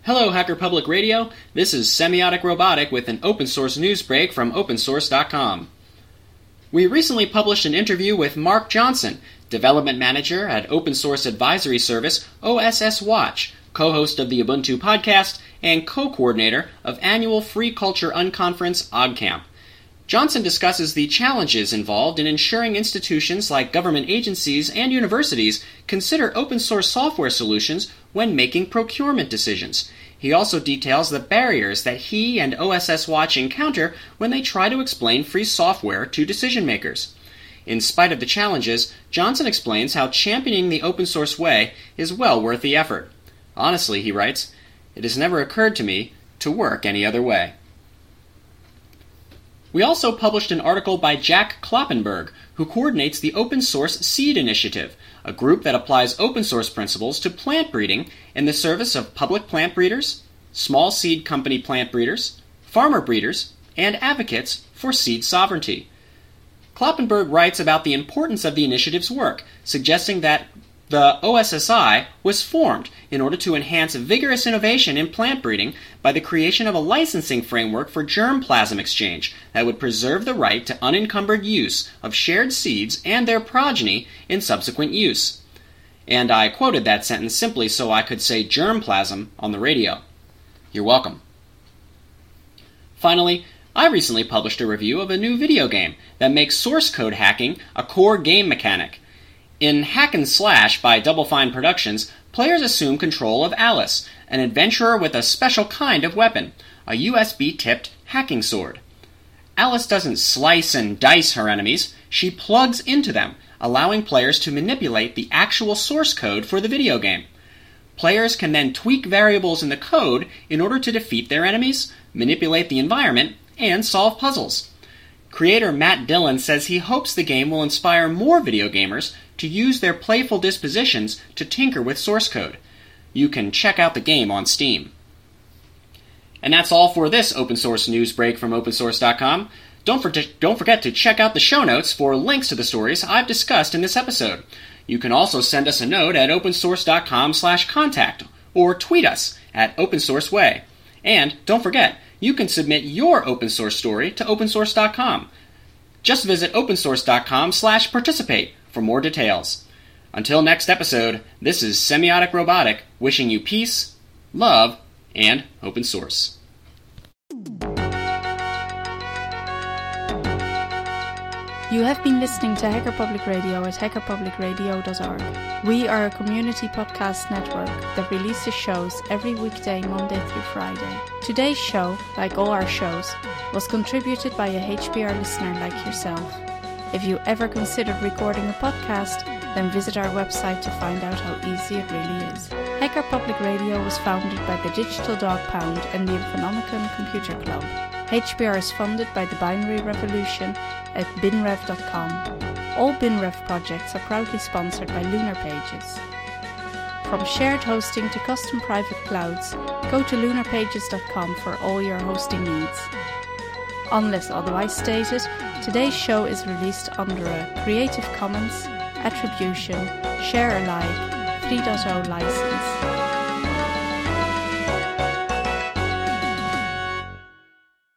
Hello, Hacker Public Radio. This is Semiotic Robotic with an open source news break from opensource.com. We recently published an interview with Mark Johnson, Development Manager at open source advisory service OSS Watch, co-host of the Ubuntu podcast, and co-coordinator of annual Free Culture Unconference OggCamp. Johnson discusses the challenges involved in ensuring institutions like government agencies and universities consider open source software solutions when making procurement decisions. He also details the barriers that he and OSS Watch encounter when they try to explain free software to decision makers. In spite of the challenges, Johnson explains how championing the open source way is well worth the effort. Honestly, he writes, it has never occurred to me to work any other way. We also published an article by Jack Kloppenberg, who coordinates the Open Source Seed Initiative, a group that applies open source principles to plant breeding in the service of public plant breeders, small seed company plant breeders, farmer breeders, and advocates for seed sovereignty. Kloppenberg writes about the importance of the initiative's work, suggesting that the OSSI was formed in order to enhance vigorous innovation in plant breeding by the creation of a licensing framework for germplasm exchange that would preserve the right to unencumbered use of shared seeds and their progeny in subsequent use. And I quoted that sentence simply so I could say germplasm on the radio. You're welcome. Finally, I recently published a review of a new video game that makes source code hacking a core game mechanic. In Hack and Slash by Double Fine Productions, players assume control of Alice, an adventurer with a special kind of weapon, a USB-tipped hacking sword. Alice doesn't slice and dice her enemies, she plugs into them, allowing players to manipulate the actual source code for the video game. Players can then tweak variables in the code in order to defeat their enemies, manipulate the environment, and solve puzzles. Creator Matt Dillon says he hopes the game will inspire more video gamers to use their playful dispositions to tinker with source code. You can check out the game on Steam. And that's all for this open source news break from opensource.com. Don't forget to check out the show notes for links to the stories I've discussed in this episode. You can also send us a note at opensource.com/contact or tweet us at opensourceway. And don't forget, you can submit your open source story to opensource.com. Just visit opensource.com/participate for more details. Until next episode, this is Semiotic Robotic wishing you peace, love, and open source. You have been listening to Hacker Public Radio at hackerpublicradio.org. We are a community podcast network that releases shows every weekday, Monday through Friday. Today's show, like all our shows, was contributed by a HPR listener like yourself. If you ever considered recording a podcast, then visit our website to find out how easy it really is. Hacker Public Radio was founded by the Digital Dog Pound and the Infonomicon Computer Club. HPR is funded by the Binary Revolution at binrev.com. All BinRev projects are proudly sponsored by Lunar Pages. From shared hosting to custom private clouds, go to lunarpages.com for all your hosting needs. Unless otherwise stated, today's show is released under a Creative Commons Attribution Share Alike 3.0 license.